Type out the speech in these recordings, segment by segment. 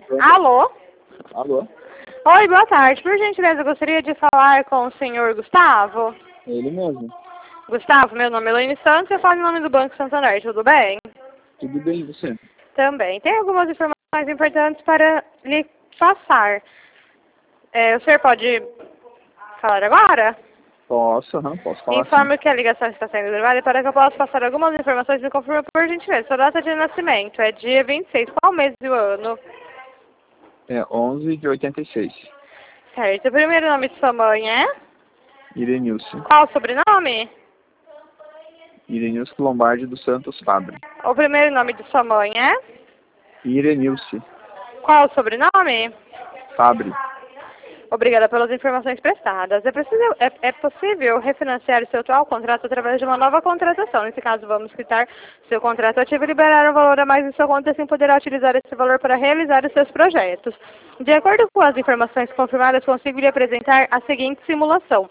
Alô? Alô? Oi, boa tarde. Por gentileza, eu gostaria de falar com o senhor Gustavo. Ele mesmo. Gustavo, meu nome é Elaine Santos e eu falo em nome do Banco Santander, tudo bem? Tudo bem, e você? Também. Tem algumas informações importantes para lhe passar. O senhor pode falar agora? Posso falar Informo que a ligação está sendo gravada e para que eu possa passar algumas informações, me confirma por gentileza. Sua data de nascimento é dia 26. Qual mês do ano? É 11 de 86. Certo. O primeiro nome de sua mãe é? Irenilce. Qual o sobrenome? Irenilce Lombardi dos Santos Fabre. O primeiro nome de sua mãe é? Irenilce Qual o sobrenome? Fabre. Obrigada pelas informações prestadas. É possível refinanciar o seu atual contrato através de uma nova contratação. Nesse caso, vamos quitar seu contrato ativo e liberar um valor a mais em sua conta, assim poderá utilizar esse valor para realizar os seus projetos. De acordo com as informações confirmadas, consigo lhe apresentar a seguinte simulação.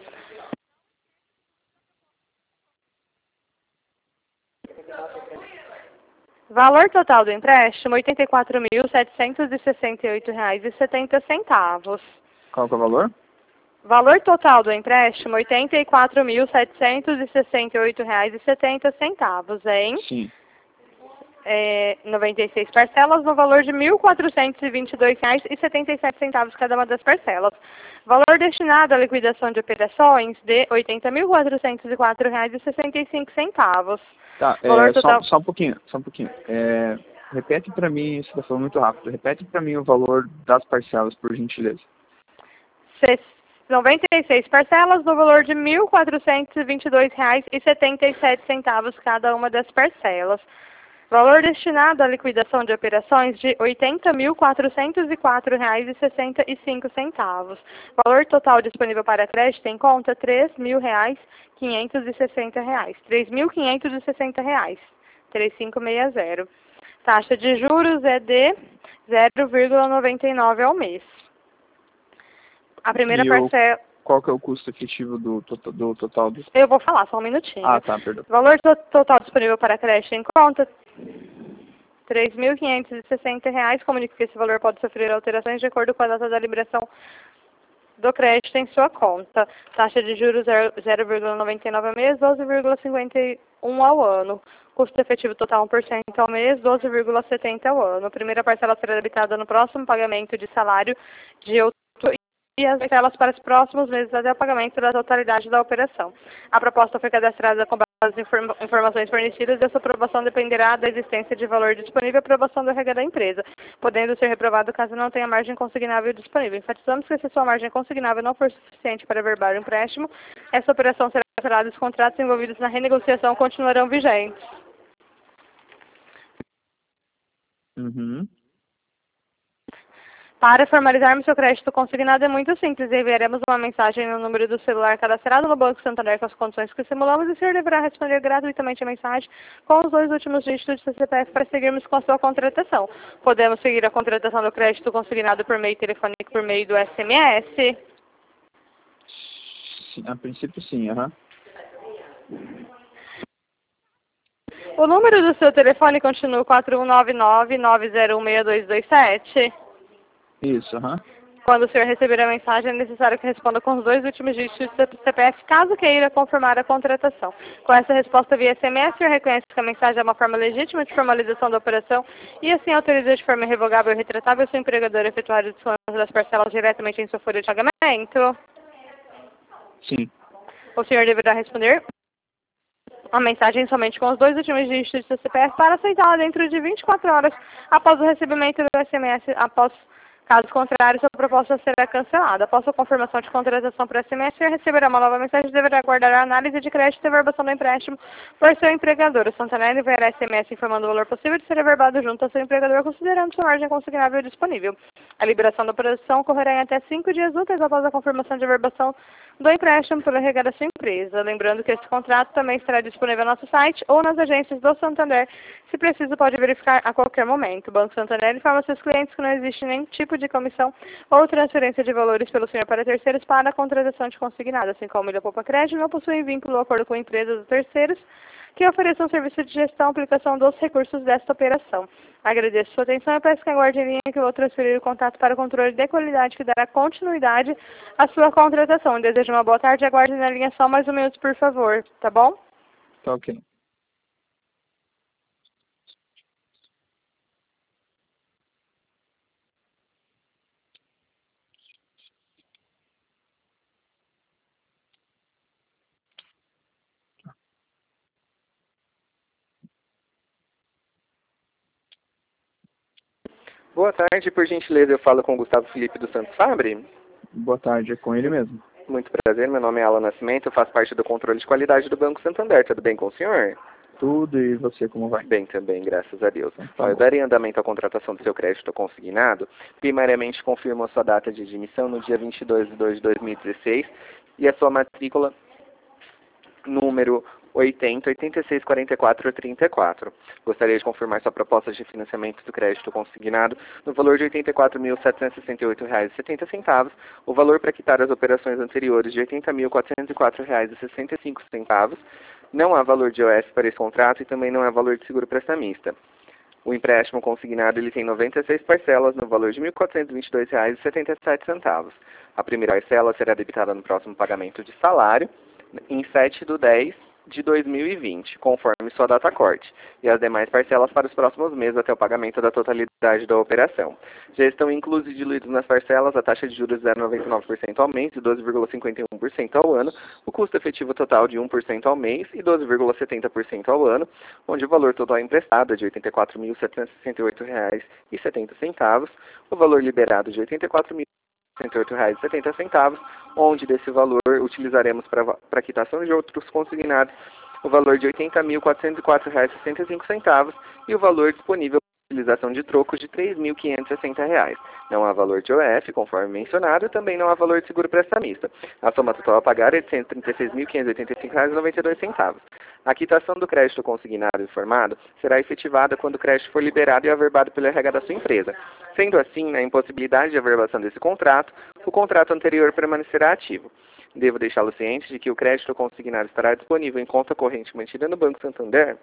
Valor total do empréstimo, R$ 84.768,70. Qual que é o valor? Valor total do empréstimo, R$ 84.768,70, hein? Sim. 96 parcelas no valor de R$ 1.422,77 cada uma das parcelas. Valor destinado à liquidação de operações de R$ 80.404,65. Tá, Valor total... só um pouquinho. Repete para mim, você está falando muito rápido. Repete para mim o valor das parcelas, por gentileza. 96 parcelas no valor de R$ 1.422,77 cada uma das parcelas. Valor destinado à liquidação de operações de R$ 80.404,65. Valor total disponível para crédito em conta, R$ 3.560. R$ 3.560. 3560. Taxa de juros é de 0,99 ao mês. A primeira parcela... Qual que é o custo efetivo do total do... Eu vou falar, só um minutinho. Ah, tá, perdão. Valor total disponível para crédito em conta, R$ 3.560. Comunico que esse valor pode sofrer alterações de acordo com a data da liberação do crédito em sua conta. Taxa de juros 0,99 ao mês, 12,51 ao ano. Custo efetivo total 1% ao mês, 12,70 ao ano. A primeira parcela será debitada no próximo pagamento de salário de outubro e as parcelas para os próximos meses até o pagamento da totalidade da operação. A proposta foi cadastrada com base nas informações fornecidas e a sua aprovação dependerá da existência de valor disponível e aprovação da regra da empresa, podendo ser reprovado caso não tenha margem consignável disponível. Enfatizamos que se a sua margem consignável não for suficiente para averbar o empréstimo, essa operação será cancelada e os contratos envolvidos na renegociação continuarão vigentes. Uhum. Para formalizarmos seu crédito consignado é muito simples. Enviaremos uma mensagem no número do celular cadastrado no Banco Santander com as condições que simulamos e o senhor deverá responder gratuitamente a mensagem com os 2 últimos dígitos do seu CPF para seguirmos com a sua contratação. Podemos seguir a contratação do crédito consignado por meio telefônico por meio do SMS? Sim, a princípio sim, aham. O número do seu telefone continua 4199-901-6227? Isso, aham. Quando o senhor receber a mensagem, é necessário que responda com os 2 últimos dígitos do CPF, caso queira confirmar a contratação. Com essa resposta via SMS, o senhor reconhece que a mensagem é uma forma legítima de formalização da operação e assim autoriza de forma irrevogável e retratável o seu empregador a efetuar o desconto das parcelas diretamente em sua folha de pagamento? Sim. O senhor deverá responder a mensagem somente com os 2 últimos dígitos do CPF para aceitá-la dentro de 24 horas após o recebimento do SMS. Caso contrário, sua proposta será cancelada. Após a confirmação de contratação por SMS, você receberá uma nova mensagem e deverá aguardar a análise de crédito e averbação do empréstimo por seu empregador. O Santander enviará SMS informando o valor possível de ser averbado junto ao seu empregador, considerando sua margem consignável disponível. A liberação da operação ocorrerá em até 5 dias úteis após a confirmação de averbação do empréstimo pelo RH da sua empresa. Lembrando que esse contrato também estará disponível no nosso site ou nas agências do Santander. Se preciso, pode verificar a qualquer momento. O Banco Santander informa seus clientes que não existe nenhum tipo de comissão ou transferência de valores pelo senhor para terceiros para a contratação de consignado, assim como ele poupa crédito, não possui vínculo ou acordo com empresas ou terceiros que ofereça um serviço de gestão e aplicação dos recursos desta operação. Agradeço sua atenção e peço que aguarde em linha que eu vou transferir o contato para o controle de qualidade que dará continuidade à sua contratação. Desejo uma boa tarde e aguarde na linha só mais um minuto, por favor. Tá bom? Tá ok. Boa tarde, por gentileza, eu falo com o Gustavo Felipe dos Santos Fabre. Boa tarde, é com ele mesmo. Muito prazer, meu nome é Alan Nascimento, eu faço parte do controle de qualidade do Banco Santander. Tudo bem com o senhor? Tudo, e você como vai? Bem também, graças a Deus. Tá Eu darei andamento à contratação do seu crédito consignado. Primariamente, confirmo a sua data de admissão no dia 22/2/2016 e a sua matrícula número 80864434. Gostaria de confirmar sua proposta de financiamento do crédito consignado no valor de R$ 84.768,70, o valor para quitar as operações anteriores de R$ 80.404,65. Não há valor de IOF para esse contrato e também não há valor de seguro prestamista. O empréstimo consignado ele tem 96 parcelas no valor de R$ 1.422,77. A primeira parcela será debitada no próximo pagamento de salário, em 7/10/2020, conforme sua data corte, e as demais parcelas para os próximos meses até o pagamento da totalidade da operação. Já estão inclusos e diluídos nas parcelas a taxa de juros de 0,99% ao mês e 12,51% ao ano, o custo efetivo total de 1% ao mês e 12,70% ao ano, onde o valor total emprestado é de R$ 84.768,70, o valor liberado de R$ 84.108,70, onde desse valor utilizaremos para quitação de outros consignados o valor de R$ 80.404,65 e o valor disponível para utilização de trocos de R$ 3.560. Não há valor de IOF, conforme mencionado, e também não há valor de seguro prestamista. A soma total a pagar é de R$ 136.585,92. A quitação do crédito consignado informado será efetivada quando o crédito for liberado e averbado pelo RH da sua empresa. Sendo assim, na impossibilidade de averbação desse contrato, o contrato anterior permanecerá ativo. Devo deixá-lo ciente de que o crédito consignado estará disponível em conta corrente mantida no Banco Santander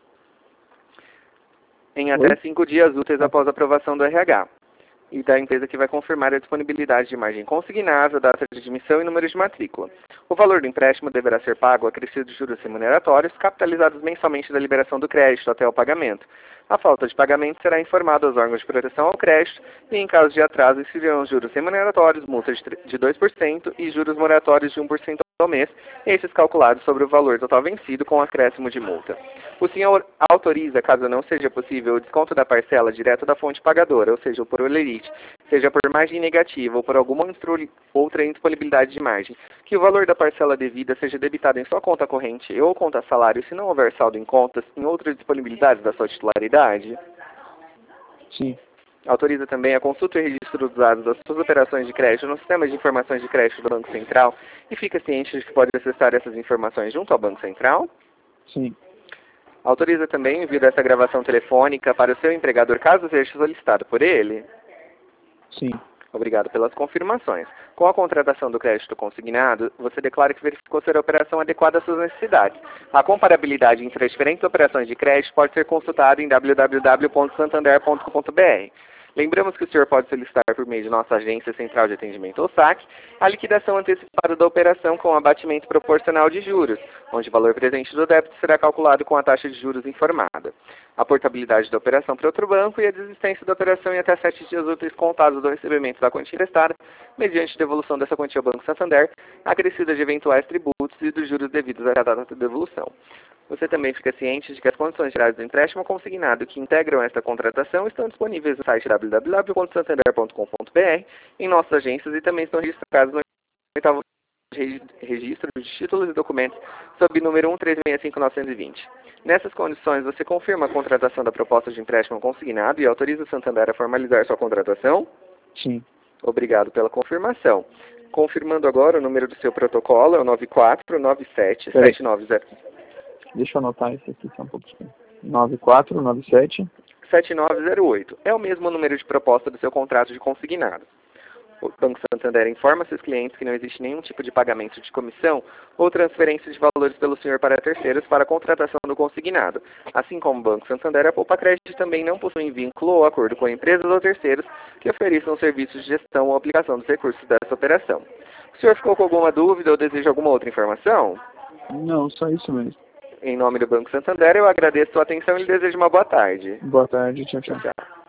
em até 5 dias úteis após a aprovação do RH e da empresa que vai confirmar a disponibilidade de margem consignável, data de admissão e número de matrícula. O valor do empréstimo deverá ser pago acrescido de juros remuneratórios, capitalizados mensalmente da liberação do crédito até o pagamento. A falta de pagamento será informada aos órgãos de proteção ao crédito e, em caso de atraso, incidirão juros remuneratórios, multas de 2% e juros moratórios de 1% ao mês, estes calculados sobre o valor total vencido com acréscimo de multa. O senhor autoriza, caso não seja possível, o desconto da parcela direto da fonte pagadora, ou seja, por olerite, seja por margem negativa ou por alguma outra indisponibilidade de margem, que o valor da parcela devida seja debitado em sua conta corrente ou conta salário se não houver saldo em contas em outras disponibilidades da sua titularidade? Sim. Autoriza também a consulta e registro dos dados das suas operações de crédito no sistema de informações de crédito do Banco Central e fica ciente de que pode acessar essas informações junto ao Banco Central? Sim. Autoriza também o envio dessa gravação telefônica para o seu empregador caso seja solicitado por ele? Sim. Obrigado pelas confirmações. Com a contratação do crédito consignado, você declara que verificou ser a operação adequada às suas necessidades. A comparabilidade entre as diferentes operações de crédito pode ser consultada em www.santander.com.br. Lembramos que o senhor pode solicitar por meio de nossa agência central de atendimento ou SAC a liquidação antecipada da operação com abatimento proporcional de juros, onde o valor presente do débito será calculado com a taxa de juros informada. A portabilidade da operação para outro banco e a desistência da operação em até 7 dias úteis contados do recebimento da quantia emprestada, mediante devolução dessa quantia ao Banco Santander, acrescida de eventuais tributos e dos juros devidos à data de devolução. Você também fica ciente de que as condições gerais do empréstimo consignado que integram esta contratação estão disponíveis no site www.santander.com.br, em nossas agências e também estão registradas no oitavo registro de títulos e documentos sob número 1365920. Nessas condições, você confirma a contratação da proposta de empréstimo consignado e autoriza o Santander a formalizar sua contratação? Sim. Obrigado pela confirmação. Confirmando agora o número do seu protocolo, é o 949779. Deixa eu anotar esse aqui só um pouquinho. 9497 7908. É o mesmo número de proposta do seu contrato de consignado. O Banco Santander informa seus clientes que não existe nenhum tipo de pagamento de comissão ou transferência de valores pelo senhor para terceiros para a contratação do consignado. Assim como o Banco Santander, a Poupa Crédito também não possui vínculo ou acordo com empresas ou terceiros que ofereçam serviços de gestão ou aplicação dos recursos dessa operação. O senhor ficou com alguma dúvida ou deseja alguma outra informação? Não, só isso mesmo. Em nome do Banco Santander, eu agradeço a sua atenção e lhe desejo uma boa tarde. Boa tarde, tchau, tchau. Tchau.